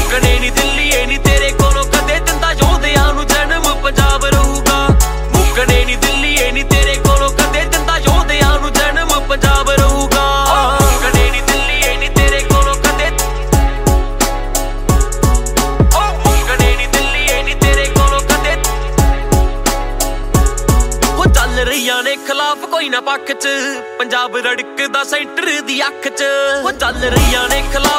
ਮੁੱਕਣੇ ਨੀ ਦਿੱਲੀਏ ਨੀ ਤੇਰੇ ਕੋਲੋਂ ਕਦੇ ਦਿੰਦਾ ਯੋਧਿਆਂ ਨੂੰ ਜਨਮ ਪੰਜਾਬ ਰਹੂਗਾ ਮੁੱਕਣੇ ਨੀ ਦਿੱਲੀਏ ਨੀ ਤੇਰੇ ਕੋਲੋਂ ਕਦੇ ਦਿੰਦਾ ਯੋਧਿਆਂ ਨੂੰ ਜਨਮ ਪੰਜਾਬ ਰਹੂਗਾ ਮੁੱਕਣੇ ਨੀ ਦਿੱਲੀਏ ਨੀ ਤੇਰੇ ਕੋਲੋਂ ਕਦੇ ਮੁੱਕਣੇ ਨੀ ਦਿੱਲੀਏ ਨੀ ਤੇਰੇ ਕੋਲੋਂ ਕਦੇ ਉਹ ਚੱਲ ਰਹੀਆਂ ਨੇ ਖਿਲਾਫ ਕੋਈ ਨਾ ਪੱਖ ਚ ਪੰਜਾਬ ਰੜਕਦਾ ਸੈਂਟਰ ਦੀ ਅੱਖ ਚ ਉਹ ਚੱਲ ਰਹੀਆਂ ਨੇ ਖਿਲਾਫ